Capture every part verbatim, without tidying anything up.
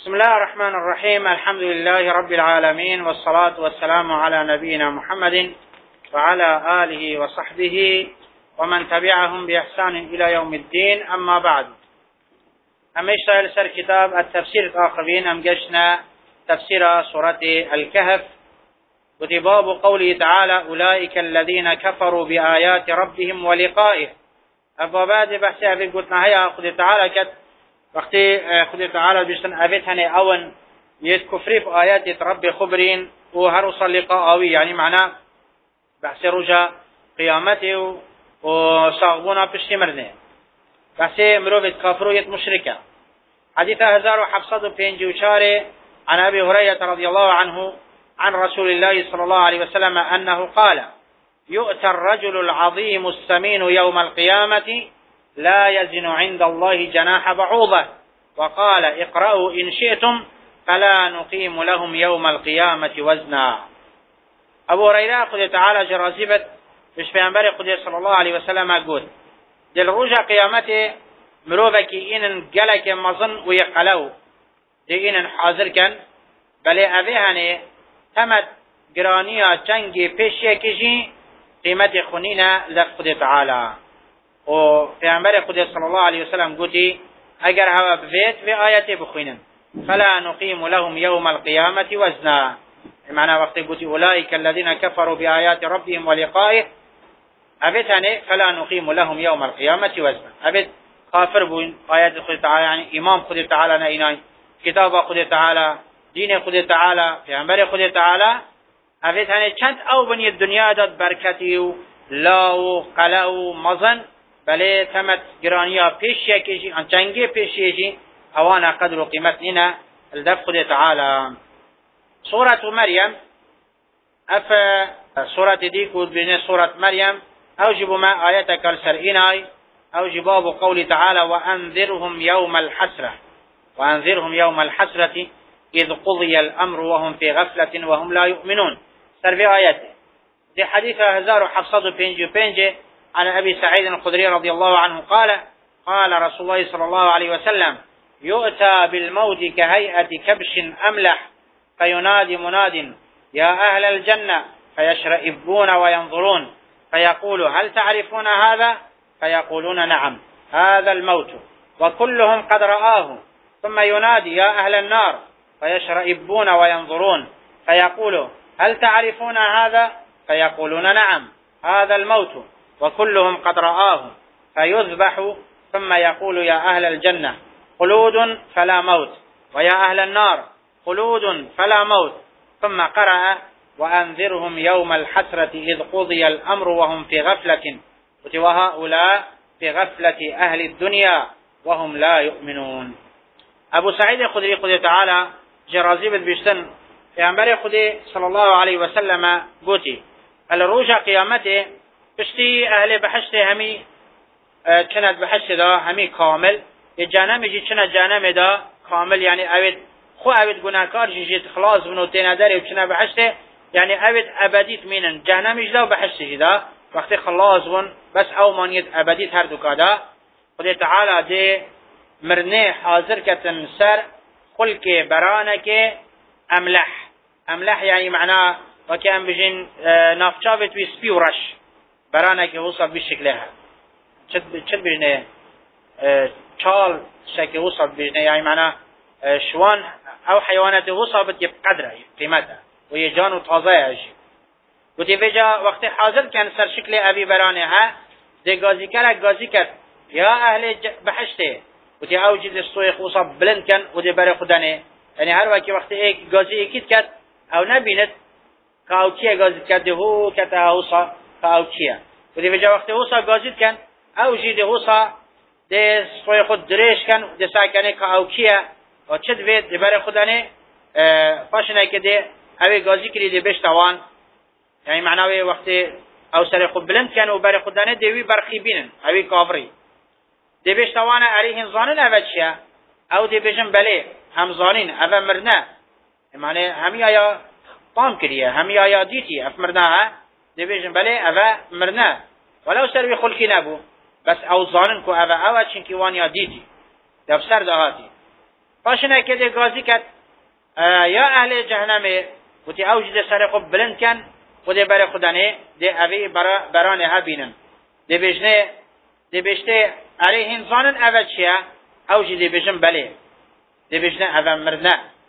بسم الله الرحمن الرحيم. الحمد لله رب العالمين، والصلاة والسلام على نبينا محمد وعلى آله وصحبه ومن تبعهم بإحسان إلى يوم الدين. أما بعد، أما اشتغل سر كتاب التفسير الآخرين أم جشنا تفسير سورة الكهف، وتباب قوله تعالى: أولئك الذين كفروا بآيات ربهم ولقائه. أبوابات بحثي أبي قلتنا هيا خذ تعالى كت وقتی خود تعالی بیشتن ابیت هنی اون یه کفری في آیات رب خبرین و هر وصل لقاء آوی، یعنی معنا بحث رجا قیامته و صاغبونا پشتی مرنه، بحث مروفت کافرویت مشرکه. حديث هزار وحفصد بينجي وشاري عن أبي هريرة رضي الله عنه عن رسول الله صلى الله عليه وسلم أنه قال: يؤتى الرجل العظيم السمين يوم القيامة لا يزن عند الله جناح بعوضة، وقال: اقرأوا إن شئتم فلا نقيم لهم يوم القيامة وزنا. أبو هريرة خد تعالى جرازبت مش پیامبر خدا صلى الله عليه وسلم قول دل رجع قيامته مروفك إن جلك مظن ويقلو دي إن حاضر كان بل أبيهاني تمت جرانيا جنگي پیشي كجي قيمة خنينة لخد تعالى. و پیامبر خدا صلی الله علیه وسلم گویی اگر هوا بفیت و آیات بخوینن فلا نقیم لهم یوم القیامة وزنا، معنی وقتی گویی اولئک الذین كفروا بآیات ربهم ولقائه ابتنه فلا نقیم لهم یوم القیامة وزنا، ابت کافر بوین آیات خدا تعالی، یعنی امام خدا تعالی نه اینای کتاب خدا تعالی، دین خدا تعالی، پیامبر خدا تعالی، ابتنه چند او بنی دنیا داد برکتی و لا و قلا و مزن بله تمت گرانیا پیشی کشی ان چنگی پیشی اوانا قدر و قیمت نینا الدف خدا تعالی. سورة مريم اف سورة دي كود بين سورة مريم اوجب ما آياتك السرئيناي اوجب باب قول تعالى: وأنذرهم يوم الحسرة وأنذرهم يوم الحسرة إذ قضي الأمر وهم في غفلة وهم لا يؤمنون. سر في آياته دي حديث هزار حفصد بينجي بينجي عن أبي سعيد الخدري رضي الله عنه قال: قال رسول الله صلى الله عليه وسلم: يؤتى بالموت كهيئة كبش أملح فينادي مناد: يا أهل الجنة، فيشرئبون وينظرون فيقول: هل تعرفون هذا؟ فيقولون: نعم، هذا الموت، وكلهم قد رآه. ثم ينادي: يا أهل النار، فيشرئبون وينظرون فيقول: هل تعرفون هذا؟ فيقولون: نعم، هذا الموت، وكلهم قد رآه. فيذبح ثم يقول: يا أهل الجنة، خلود فلا موت، ويا أهل النار، خلود فلا موت. ثم قرأ: وأنذرهم يوم الحسرة إذ قضي الأمر وهم في غفلة، وهؤلاء في غفلة أهل الدنيا وهم لا يؤمنون. أبو سعيد الخدري خدي تعالى جرازيب البشتن في أنبار خدي صلى الله عليه وسلم قوتي الروجة قيامته بشتي أهل بحشت همي كانت بحشت دا همي كامل الجانم يجي كنا جانم دا كامل، يعني أبد خو أبد جناكار جيت خلاص بنو تنادري وكنا بحشت، يعني أبد أبديت مينن جانم يجدا وبحشت جدا وقت خلاص بن بس أو مانيت أبديت هر دكادا. خدي تعالى دي مرنه حاضر كتن سر خلق برانك أملح. أملح يعني معناه وكان بجن نافشافت ويسبي ورش برانه که وصل بالشكل ها چد چد بجنه چال شكل وصل بجنه، يعني معناه شوان او حيوانات وصلت بقدره قيمتها ويجان وطازه اجي. وتي بجا وقت حاضر كان سر شكل ابي برانه ها دي غازي كلا غازي كت يا اهل بحشته، وتي اوجد الصويخ وصل بلند كان ودي بر خدانه، يعني هر وقت وقت ايك غازي اكيد كت او نبينت كاوكيه غازي كت هو كتا وصل كاوكيه، ودي بجا وقت وصل غازيت كان او جيد وصل دي صوي خود دريش كان دي ساكنه كاوكيه وچد بيت دي بر خدانه فاشنه كده اوي غازي كري دي بش توان، يعني معناه وقت او سر خود بلند كان وبر خدانه دي برخيبين اوي كافري دي بش توان عليهم ظانن اوچيا او دي بجن بله هم ظانين او مرنا، معناه همي ايا طام كريه همي ايا ديتي افمرناها دي بجن بله او مرنا ولو سر خلقي نبو بس او ظانن كو او او چنكي وانيا ديتي دبسر دهاتي پاشنه که دی گازی کد یا اهل جهنمه و تی اوجی دی سر خوب بلند کن و دی بر خودنه دی اوی برانه ها بینن دی بجنه دی بجته اره هنزانن اوه چیه اوجی دی بجن بله دی بجنه اوه مرنه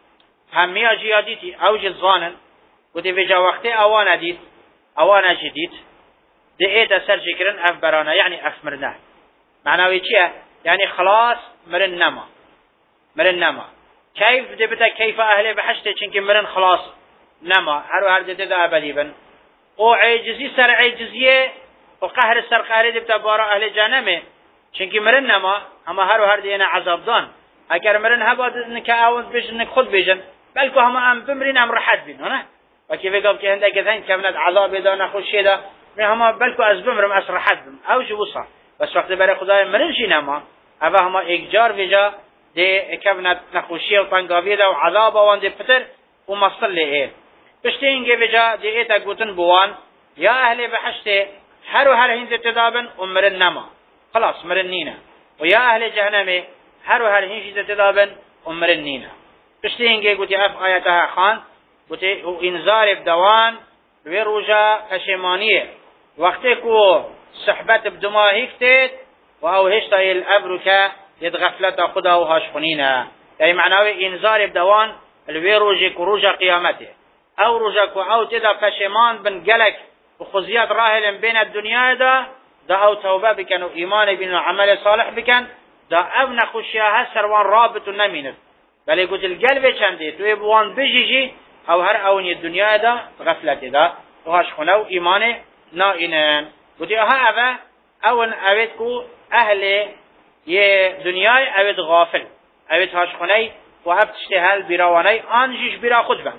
همه اجیا دیتی اوجی زانن و دی بجا وقتی اوانه دید اوانه جدید دی ایتا سر جکرن اف برانه یعنی اف مرنه معناوی چیه یعنی خلاص مرن نما مرن نما كيف دبتا كيف أهل بحشته چنك مرن خلاص نما هرو هر دته دا ابدی بن او عجزی سر عجزیه و قهر سر قهر دبتا بارا اهل جهنمه چنك مرن نما اما هرو هر دینا عذاب دان اگر مرن هبا نک اون بجن خود بجن بلکو هم ام بمرین ام راحت بین نه و كيف قال كي عندك ذهن كمنت عذاب دا نخوش دا هم بلکو از بمرم اس راحت بم او جو وصا بس وقت برای خدای مرن شي نما اوه هم اجار وجا دی کبنت نخوشی و تنگاوی دا و عذاب وان دی پتر و مصل لیه پشتی اینگه بجا دی ایتا گوتن بوان یا اهل بحشته هر و هر هنز تدابن و مرن نما خلاص مرن نینا و یا اهل جهنمه هر و هر هنز تدابن و مرن نینا پشتی اینگه گوتی اف آیتها خان گوتی و انذار بدوان وی روژا پشیمانیه وقتی کو صحبت بدماهی کتید و او هشتا الابرو که يد غفلة خدا وهاش خنينا يعني معناه انذار بدوان الوي روجي كروجا قيامته او روجك او تدا فشمان بن جلك وخزيات راهل بين الدنيا دا دا او توبه بكن وايمان بن عمل صالح بكن دا ابن خشيها سروان رابط نمينه بل يقول القلب چنده تو بوان بجيجي او هر اون الدنيا دا غفلة دا وهاش خنا وايمان نائنن ودي ها ابا اون اويتكو اهل یه دنیای اوید غافل اوید هاشخونی و اب تشتهل بیراوانی آنجیش بیرا خود بهم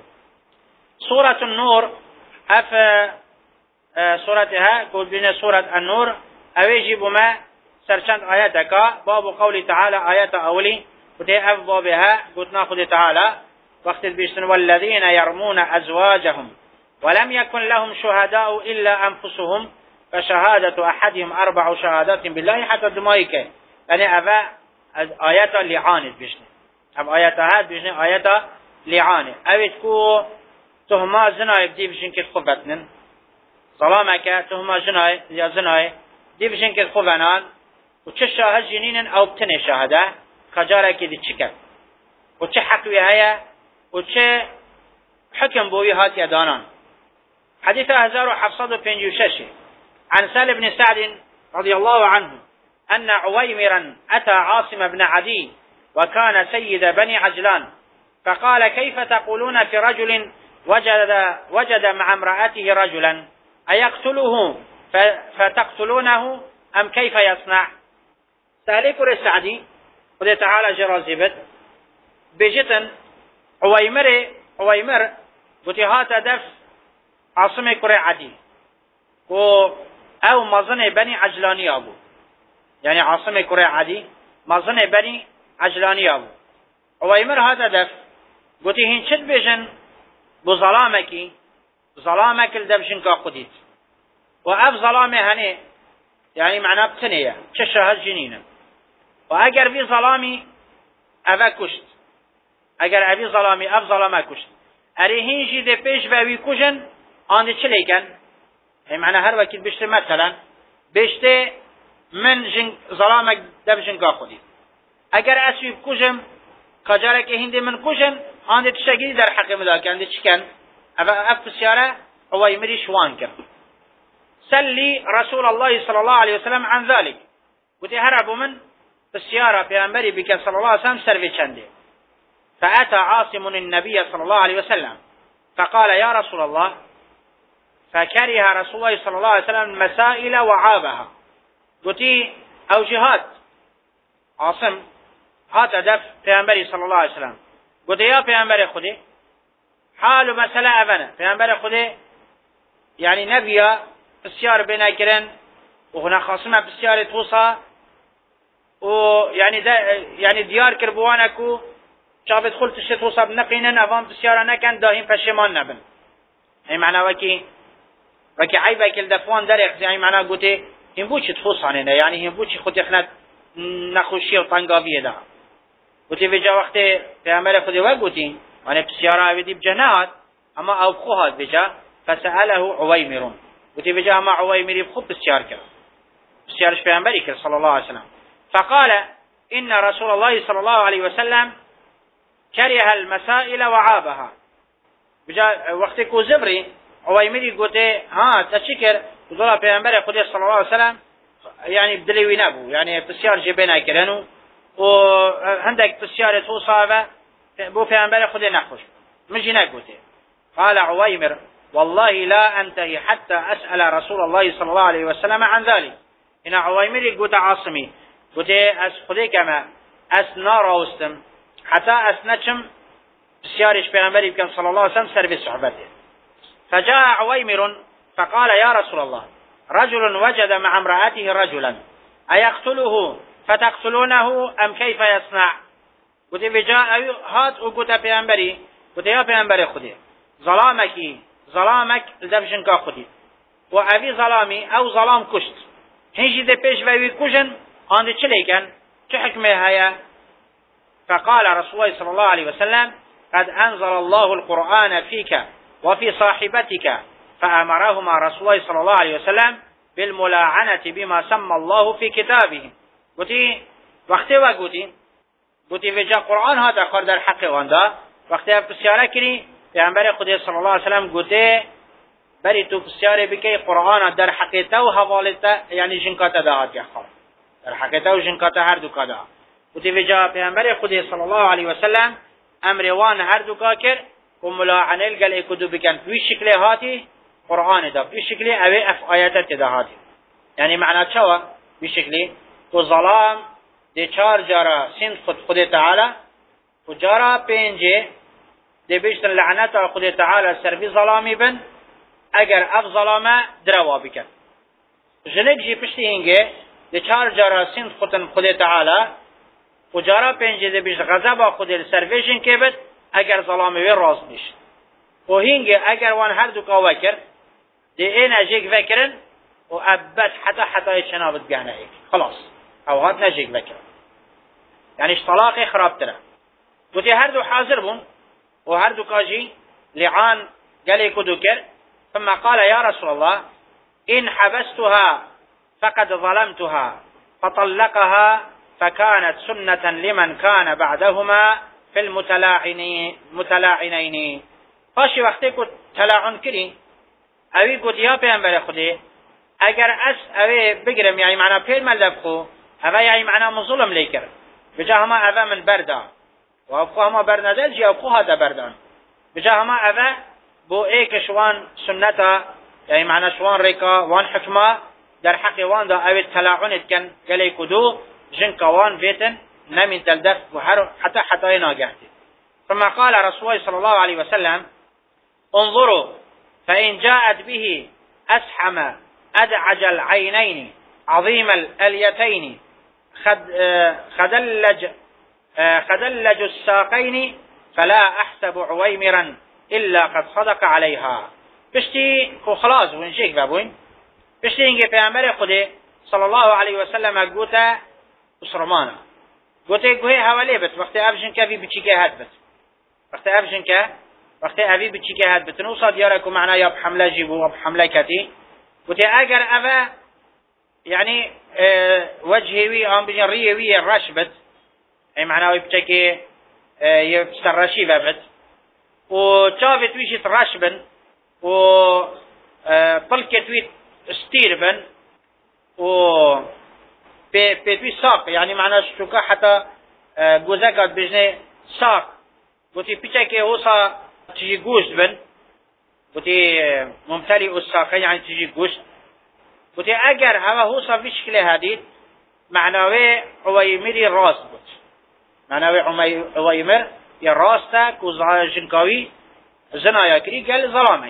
سورة النور اف سورتها قول بین سورة النور اویجی بما سرچند آیتکا باب قول تعالى آیت اولی وده اف بابها قلتنا خود تعالى وقت البيشتن والذين يرمون أزواجهم ولم يكن لهم شهداء إلا أنفسهم فشهادة أحدهم أربع شهادات بالله حتى دمائك يعني أبا آيات لعانة بيشنه أب آيات هاد بيشنه آيات لعانة أبي تكو تهما زناي بدي بيشن كده خبتنن سلامك تهما زناي يا زناي دي بيشن كده خبنان وچه شاهد جنين أو بتنه شاهده خجارة كده تشكر وچه حقوي هيا وچه حكم بوي هات يدانان حديث هزار وحفصد وبنجوشش عن سهل بن سعد رضي الله عنه أن عويمرا أتى عاصم بن عدي وكان سيد بني عجلان فقال كيف تقولون في رجل وجد, وجد مع امرأته رجلا أيقتله فتقتلونه أم كيف يصنع سهل كر السعدي قد تعالى جرازبت بجتن عويمر عويمر بتهات دف عاصم كر عدي او مظن بني عجلاني ابو يعني عاصم كره عادي مظن بني عجلاني ابو عويمر هذا دف قلت هين شد بيجن بظلامك ظلامك الدبشن كاقديت واف ظلامه هني يعني معناه بتنيه كشهد جنينه واجر في ظلامي افا كشت اگر ابي ظلامي اف ظلامه كشت اريهين جي دي بيش وي كوجن اند چليكن يعني معنى هر وقت بيشته مثلا بيشته من جن ظلامك دبجن قاخدي اگر اسوي كوجم قجارك هندي من كوجن اند تشگيري در حق ملاك اند چكن اف سياره هو يمري شوان كر سلي رسول الله صلى الله عليه وسلم عن ذلك وتهرب من السياره پیغمبري بك صلى الله عليه وسلم سروي چنده فاتى عاصم النبي صلى الله عليه وسلم فقال يا رسول الله فكره رسول الله صلى الله عليه وسلم المسائل وعابها قلتي او جهاد عاصم هات دف پیغمبر صلى الله عليه وسلم قلت يا پیغمبر خودي حال مسألة ابنا پیغمبر خودي يعني نبيا بسيار بنا كرن وهنا خاصمة بسيار توصى ويعني يعني ديار كربوانكو شافت خلت الشيء توصى بنقينا افان بسيارة نكن داهم فشمان نبن اي معنى وكي وكي عيبه كل دفوان درخ يعني معناه قلت هم بوش تفوصانه يعني هم بوش خود اخنا نخوشي و طنقاوية ده قلت بجا وقت پیامبر خودی و گوتی آن بسیار اویدی بجنات اما او خوهاد بجا فسأله عویمر قلت بجا اما عویمری خوب بسیار کرد بسیارش پیامبری کرد صلی الله علیه وسلم فقال إن رسول الله صلى الله عليه وسلم كره المسائل وعابها بجا وقتی کو زبری عویمری گوته ها تشکر دولا پیامبر خودی صلی الله علیه وسلم يعني بدلوي نبو يعني بسيار جبنا كرنو وعندك بسيار توصابه بو في أنبال خذ نخش مجي نقوته قال عويمر والله لا أنتهي حتى أسأل رسول الله صلى الله عليه وسلم عن ذلك إن عويمر يقول عاصمي قلت أس خذي كما أسنا راوستم حتى أسنتشم بسيارش في أنبال كان صلى الله عليه وسلم سر بصحبته فجاء عويمر فقال يا رسول الله رجل وجد مع امرأته رجلا أيقتله فتقتلونه أم كيف يصنع قلت بجاء هات وقلت بيانبري قلت يا بيانبري خدي ظلامك ظلامك لدفشنك خدي وأبي ظلامي أو ظلام كشت هنجي ذي بيش ويوي كشن عند تشليكن تحكمه هيا فقال رسول الله صلى الله عليه وسلم قد أنزل الله القرآن فيك وفي صاحبتك فأمرهما رسول الله صلى الله عليه وسلم بالملاعنة بما سمى الله في كتابه قلتي وقتی و قلتي قلتي في جاء قرآن هذا قرد در حق واندا وقتی بسیاره کنی پیامبر خدا صلی الله علیه وسلم قلتي بری تو بسیاره بکی قرآن در حقیقت و حوالت یعنی جنکات دهات یا خال در حقیقت و جنکات هر دو کدا قلتي في جاء پیامبر خدا صلی الله علیه وسلم امر وان هر دو کاکر و ملاعنه الگل اکدو بکن توی شکل هاتی قرآن دا بشكل اوه اف آياتات دا هاتي يعني معنى شوى بشكل تو ظلام دي چار جارا سند خود خود تعالى و جارا پینجه دي بيشتن لعنات خود تعالى سر بي ظلامي بن اگر اف ظلامه دروا بكن جنك جي پشتی هنگه دي چار جارا سند خود خود تعالى و جارا پینجه دي بيشت غضب خود سرویشن که بد اگر ظلامه وی راز بيش و هنگه اگر وان هر دو قوة کرد دي اينا جيك فكرن وابد حتى حتى يتشنابت قهنا هيك خلاص او هاتنا جيك فكرن يعني اشطلاقي خراب ترى قلت هردو حاضر بون وهردو كاجي لعان قال يكدو كر ثم قال يا رسول الله إن حبستها فقد ظلمتها فطلقها فكانت سنة لمن كان بعدهما في المتلاعنين متلاعنين فاشي وقتی کو تلاعن کری اوی گوت یا پیامبر خودی اگر اس اوی بگرم یعنی معنا پیل ملف خو اوی یعنی معنا مظلم لیکر بجا هما اوی من بردا و ابخو هما برندل جی ابخو هذا بردان بجا هما اوی بو ایک شوان سنتا یعنی معنا شوان ریکا وان حکما در حق وان دا اوی تلاعنت کن گلی کدو جن کوان بیتن نمین تلدف وحر حتى حتى ناجحتي ثم قال رسول الله صلى الله عليه وسلم انظروا فإن جاءت به أسحم أدعج العينين عظيم الأليتين خد خدلج خدلج الساقين فلا أحسب عويمرا إلا قد صدق عليها بشتي خلاص ونشيك بابوين بشتي إنجي پیامبر خدا صلى الله عليه وسلم قوتا أسرمانا قوتا قوهي حوالي بس وقت أبجن كافي بچيكي هاد بس وقت أبجن كافي وقتی اوی به چی که هد بتنو صاد یاره که معنا یا بحمله جیبو و بحمله کتی وتی اگر اوه یعنی وجهی وی آن بجن ریه وی رش بد ای معنا وی بچه که یبسترشی ببد و چاوی تویشی رش بن و پلک توی استیر بن و به توی ساق یعنی معنا شکا حتی گوزکات بجنه ساق وتی بچه که اوصا تجي گوشت بن وتي ممتلئ الساقين يعني تجي گوشت وتي اگر هوا هو صار في شكل هذه معناه عويمر راس بوت معناه عويمر يا راستا كوزاجنكاوي زنايا كري قال ظلامك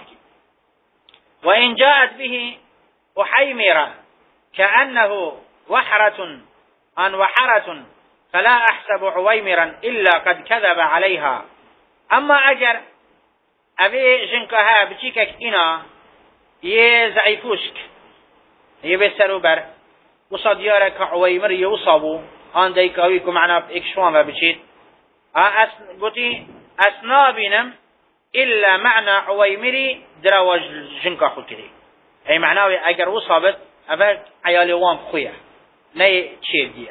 وان جاءت به وحيمرة كأنه وحرة عن وحرة فلا احسب عويمرا الا قد كذب عليها اما اگر اوی جنکه بچیکک اینا یه ضعیفوشک یه بسرو بر وصاد یاره که عویمر یه وصابو آن دیکاوی که معنا اکشوان و بچید أس قلتي أسنا بينم إلا معنى عويمري دروا جنكا خو كري أي معناه أجر وصابت أبد عيالي وام خويا ني تشيل ديا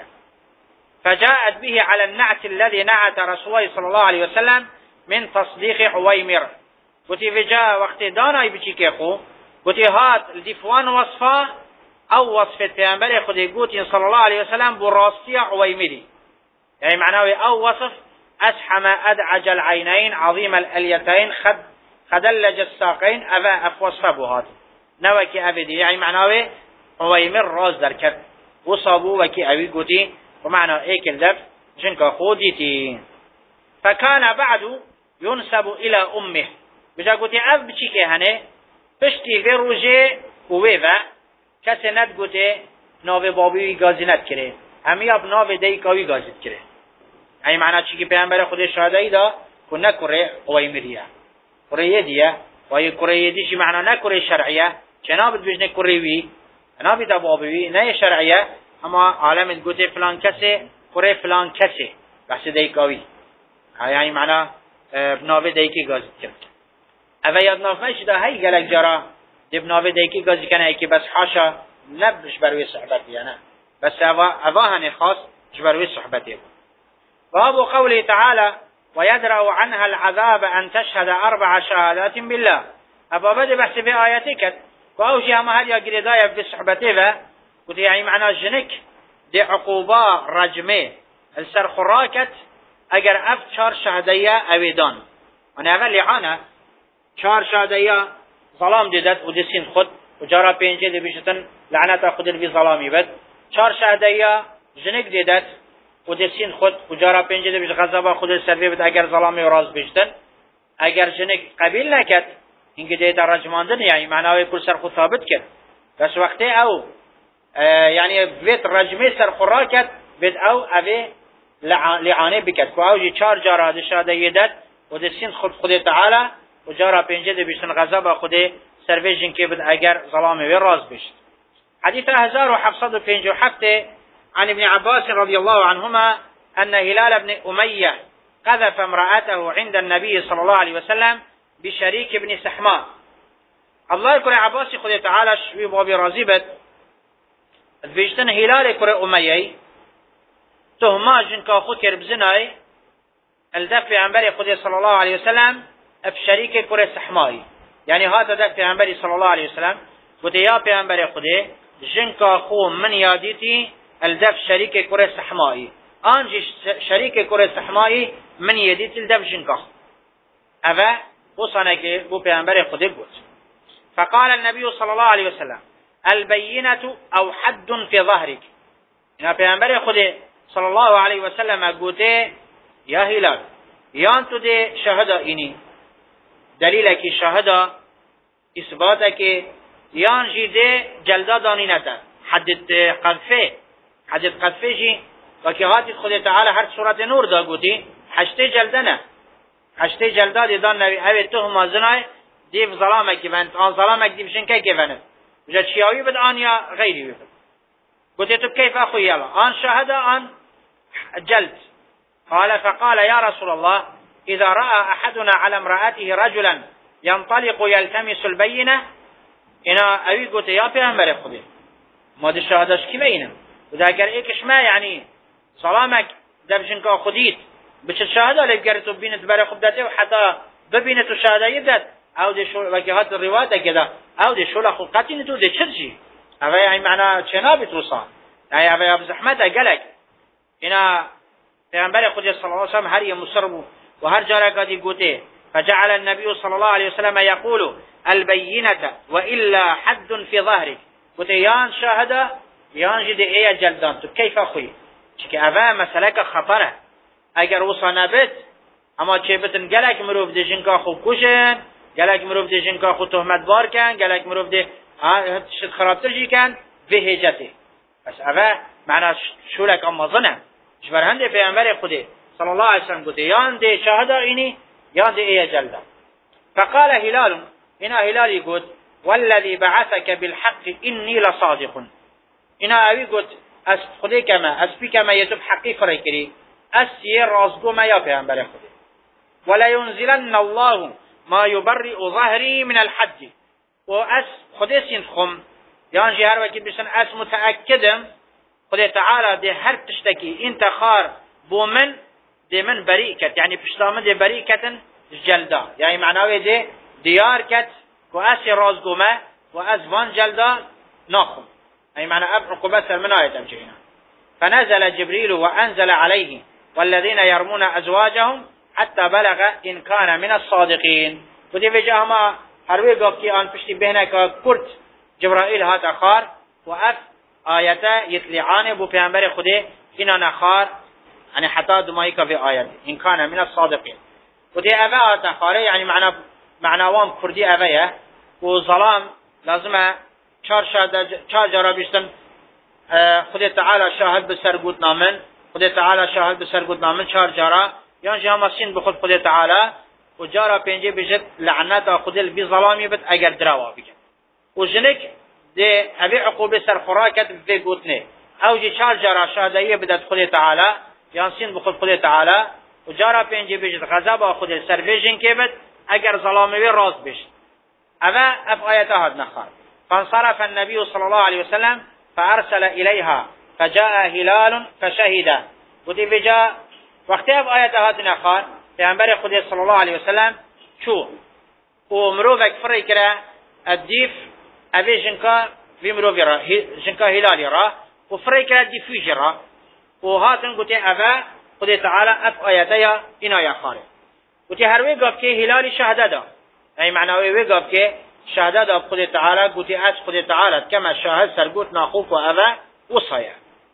فجاءت به على النعت الذي نعت رسول الله صلى الله عليه وسلم من تصديق عويمر قلتي في جاء وقت دانا يبكي كيخو قلتي هات الدفوان وصفه أو وصفة پیامبر خدای قلتي صلى الله عليه وسلم براستي عويمري يعني معناه أو وصف أسحم أدعج العينين عظيم الأليتين خد خدلج الساقين أبا أفوصف بهات نوكي أبدي يعني معناه عويمر راز در كت وصابو وكي أبي قلتي ومعنى ايك الدف جنك خوديتي فكان بعد ينسب إلى أمه بجا قلتي أف بچي كي هنه پشتی في روجه وويفا کسی ند گوته ناو بابی گازی ند کره همی اب ناو دی کاوی گازید کره این معنی چی که پیامبر خود شهادایی دا که نکره عویمریه کره یدیه و یه کره یدیشی معنی نکره شرعیه چه نابد بجنه کره وی نابد بابی نه شرعیه اما عالمت گوته فلان کسی کره فلان کسی بحث دی کاوی این معنی ناو دی که گازید کره اوه یاد نافمش دا هی گلک جارا دب ناوه دیکی گازی کنه که بس حاشا نبش بروی صحبتی نه بس اوه هنی خاص جبروی صحبتی بود باب قوله تعالى ويدرأ عنها العذاب أن تشهد أربع شهادات بالله أبا بدي بحث في آياتك وأوشي هم هل يقري داية في صحبته به قلت يعني معنى جنك دي عقوبة رجمه السرخراكت اگر اف چار شهدية اويدان وانا اول لعانه چار شهدية ظلام دیدد و دسین خود و جارا پینجه دی بیشتن لعنت خود الوی ظلامی بد چار شهدیا جنک دیدد و دسین خود و جارا پینجه دی بیش غضب خود سروی بد اگر ظلامی و راز بیشتن اگر جنک قبیل نکد اینکه دیده رجماندن یعنی معناوی کل سر خود ثابت کرد بس وقتی او یعنی بیت رجمی سر خورا کد بید او اوی لعانه بکد که او جی چار جارا دی شهدیا دید و دسین خود خود تعالی و جارا پنجه دی بیشتن غضب خود سرویجن که بد اگر ظلام و راز بشت. حديث هزار وحفصد وفنج وحفته عن ابن عباس رضي الله عنهما أن هلال بن أمية قذف امرأته عند النبي صلى الله عليه وسلم بشريك بن سحماء. الله يكون عباس خد تعالى شوي بابي رازبت بيشتن هلال يكون أمية تهما جنكا خود كرب زناي الدفع عن بري خد صلى الله عليه وسلم بشريك يكون سحماء يعني هذا دفع عن بري صلى الله عليه وسلم قلت يا پیامبر خدا جنکا خو من یادیتی الدف شریک کره سحمایی آنج شریک کره سحمایی من یادیتی الدف جنکا اوه وصنه که بو پیامبر خدا گفت فقال النبي صلى الله عليه وسلم البينة او حد في ظهرك اینا پیامبر خدا صلى الله عليه وسلم گوته یا هلال یان تو ده شهدا اینی دلیل کی شهدا اثبات کی یان جیده جلده دانی نده حدد قذفه حدد قذفه جی و که هاتی خود تعالی هر صورت نور دا گوتی حشته جلده نه حشته جلده دی دان نوی اوی تهم زنای دیو ظلامه که بند آن ظلامه دیو شنکه که بند بجا چیاوی بد آن یا غیری بد گوتی تو کیف اخوی یلا آن شهده آن جلد قال فقال يا رسول الله إذا رأى أحدنا على امرأته رجلا ينطلق يلتمس البينة اینا اوی گوته یا پیامبر خدا ما ده شهادش کی بینم و ده اگر ایکش ما یعنی سلامک دبشن که خودیت بچه شهاده لبگر تو بینت برای خود داته و حتی ببینت و شهاده یبدت او ده شو وکی هات روایت کده او ده شو لخو قطین تو ده چرچی اوی این معنی چنابی توصان یعنی اوی اب زحمت اگلک اینا پیامبر خدا صلی الله علیه وسلم هر یه مصربو و هر جاره کدی گوته فجعل النبي صلى الله عليه وسلم يقول البينة وإلا حد في ظهرك قلت يان شاهد يان جد ايه جلدان تو كيف اخوي چك اوه مسلك خطره اگر وصا بت اما چه بتن گلک مروف ده جنکا خوب کشن گلک مروف ده جنکا خوب تهمت بار کن گلک مروف ده شد خرابتر جی کن به هجته بس اوه معنی شولک اما ظنم جبرهنده پیغمبر خوده صلى الله عليه وسلم قلت يان ده شاهد اینی يان ده ايه جلدان فقال هلال هنا هلال يقول والذي بعثك بالحق إني لصادق هنا أبي قلت أس خدي كما أسبي كما يتب حقي فريكري اسی رازگو ما یا پیغمبر خدا ولا ينزلن الله ما يبرئ ظهري من الحج و اس خدا سین خم یعنی هر وقت بشن اس متأکدم خدا تعالی ده هر تشتکی انتخار بو من ده من بری کت یعنی پشتامه ده بری کتن جلدا یعنی معناوی ده دیار کت و اسی رازگو ما و از وان جلدا ناخم أي معنى أب عقوبات من آية أمجينا فنزل جبريل وأنزل عليه والذين يرمون أزواجهم حتى بلغ إن كان من الصادقين ودي في جاهما هروي قاكي آن پشتی بهنك كرت جبرائيل هات أخار وأف آياتا يتلعان بو پیغمبر خده إنا نخار يعني حتى دمائك في آيات إن كان من الصادقين ودي أفا هات أخار يعني معنى معنوان كردي أفايا وظلام لازم چهار شاهد چهار جارا بیشتن خدا تعالی شاهد به سرگوت نامن خدا تعالی شاهد به سرگوت نامن چهار جارا یان جام سین به خود خدا تعالی و جارا پنجه بجد لعنت خدا بی ظلامی بد اگر دروا بگه و جنک ده ابي عقوبه سر خوراکت به گوتنه او جی چهار جارا شاهدیه بدت خدا تعالی یان سین به خود خدا تعالی و جارا پنجه بجد غضب خدا سر بجن که بد اگر ظلامی راز بش اوا اف آیات هاد نخار فانصرف النبي صلى الله عليه وسلم فأرسل إليها فجاء هلال فشهد ودي بجاء وقتها آيات هاتنا خان پیغمبر خدا صلى الله عليه وسلم شو ومروفك فري كرا الديف أبي جنكا في مروفي را جنكا هلالي را وفري كرا الديفوجي را وهاتن قلت أبا خدا تعالى أف آياتها إنا يا خاري قلت هروي قاب كي هلالي شهده دا أي معنى ويقاب كي شهادت اب خود تعالی گوتی از خود تعالی کما شاهد سرگوت ناخوف و اوه وصایا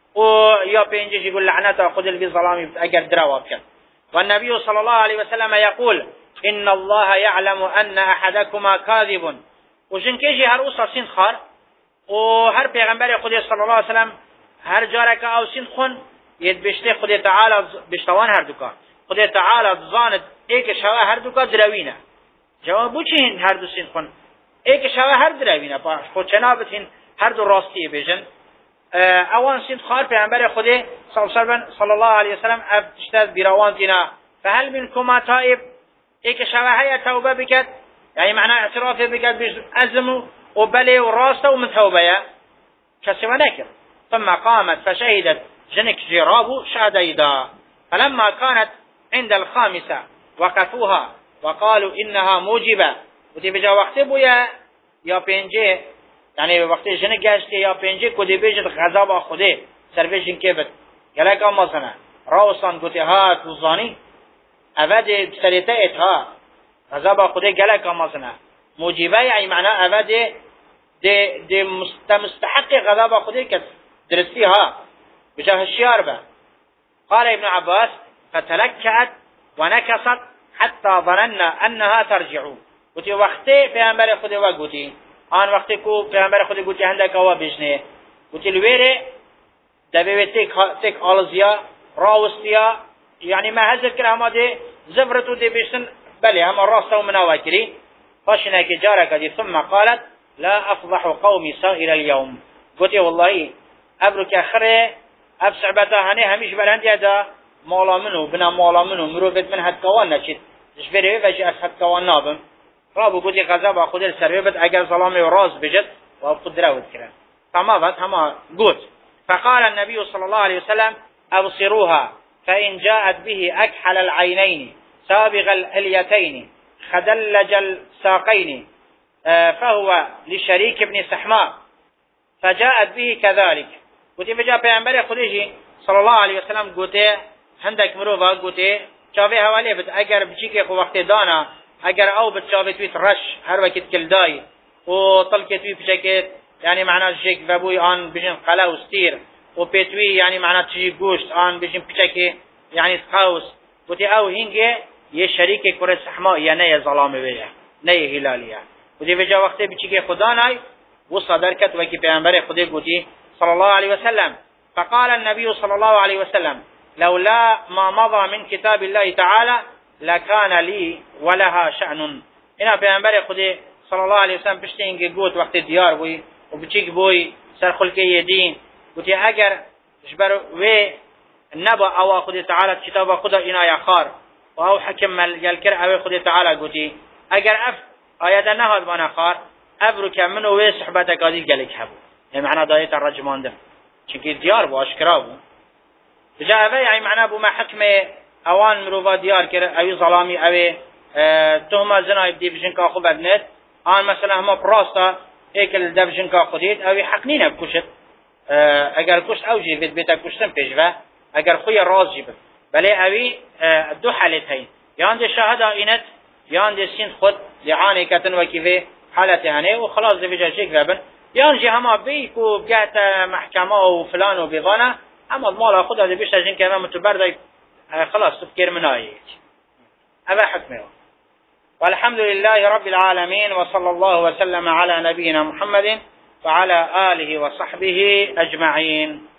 و یا پنجش يقول لعنت خود البي ظلامي اگر درواب کرد والنبي صلى الله عليه وسلم يقول ان الله يعلم ان احدكما كاذب وجنكيجي هر وصا سين خار و هر پیغمبر خود صلی الله علیه وسلم هر جارك او سين خون يد بشته خود تعالی بشتوان هر دوکا خود تعالی زاند ایک شوا هر دوکا دروینه جواب بوچین هر دو سين خون ایک شوا هر دروینه پاش خود چنابتین هر دو راستی بیجن اوان سين خار پیغمبر خود صلی الله علیه وسلم ابتشتاد بیروان دینا فهل منكما تائب ایک شوا هيا توبه بكت يعني معناه اعتراف بكت بأزم وبلي وراسته ومن توبه كسوى نكر ثم قامت فشهدت جنك جراب شهديدا فلما كانت عند الخامسة وقفوها وقالوا إنها موجبة ودي بجا وقت بويا يا بينجي يعني وقت جنك جاشت يا بينجي كودي بيجد غضب خوده سربيشن كبت قالك اما سنة راوسان قوتي هات وزاني أبدا بسريتات ها غضب خوده قالك اما سنة موجبة يعني معناه أبدا دي دي مستحق غضب خوده كت درستيها بجاه الشيار به قال ابن عباس فتلكأت ونكست حتى ظننا أنها ترجع قوتي وقتي پیغمبر خوده وقوتي آن وقتی کو پیغمبر خود گوتی هندک هوا بشنه گوتی الویره دبیوی تک تک آلزیا راوستیا یعنی ما حضر کر هما ده زفرتو ده بشن بله هما راستو مناوا کری فاشنه که جارا کدی ثم قالت لا افضح قومي سائر اليوم گوتی والله ابرو که خره اب صعبتا هنه همیش بلندی دا مولا منو بنا مولا منو مروفت من حدکوان نچید جفره وجه از حدکوان نابم رابو قدي غضب خود السربت اگر ظلام راز بجد وقدره وذكره فما بس هما قلت فقال النبي صلى الله عليه وسلم ابصروها فإن جاءت به أكحل العينين سابغ الاليتين خدلج الساقين فهو لشريك ابن سحماء فجاءت به كذلك قلت فجاء پیغمبر خودی صلى الله عليه وسلم قلت هندك مروفا قلت چاوه حوالی بد اگر بچی که خو وقت دانا اگر او بتشابه تويت رش هر وقت كل داي وطلقت توي بشكل يعني معناه شيك فابوي ان بجن قلا وستير وبيتوي يعني معناه تجي گوشت ان بجن بشكل يعني قوس وتي او هنگه یہ شریک کره سحما یا نه ظلام ویه نه هلالیه ودی وجا وقت بچی که خدا نای و صدر کت و کی پیامبر خدا گوتی صلی الله علیه وسلم فقال النبي صلى الله عليه وسلم لولا ما مضى من كتاب الله تعالى لكان لي ولها شأن اینا پیامبر خدا صلی الله علیه وسلم پشت اینکه گفت وقت دیار بوی و بچیک بوی سر خلقی دین گفت اگر جبر و نبا او خود تعالی کتاب خدا اینا یا خار و او حکم مل کر او خود تعالی گوتی اگر اف آیات نهاد بنا خار ابرو که منو و صحبت قادی گلک هبو یعنی معنا دایت الرجمانده چونکی دیار و اشکرا بو جا اوه یعنی معنا بو ما حکم اوان مروفا دیار کرد اوی ظلامی اوی تهمه زنای بدی بجن که خوب ابنت آن مثلا همه پراستا ایکل دبجن که خودید اوی حق نینه بکشت اگر کشت او جیبت بیتا کشتن پیشوه اگر خوی راز جیبت بله اوی دو حالت هین یان ده شهده اینت یان ده سین خود لعانه کتن وکیوه حالت هنه و خلاص ده بجا چک ربن یان جی همه بیک و بگهت محکمه و فلان و بیغانه اما المال خود ده بیشت جن که همه متبرده خلاص تفكير منايك هذا حكمه والحمد لله رب العالمين وصلى الله وسلم على نبينا محمد وعلى آله وصحبه أجمعين.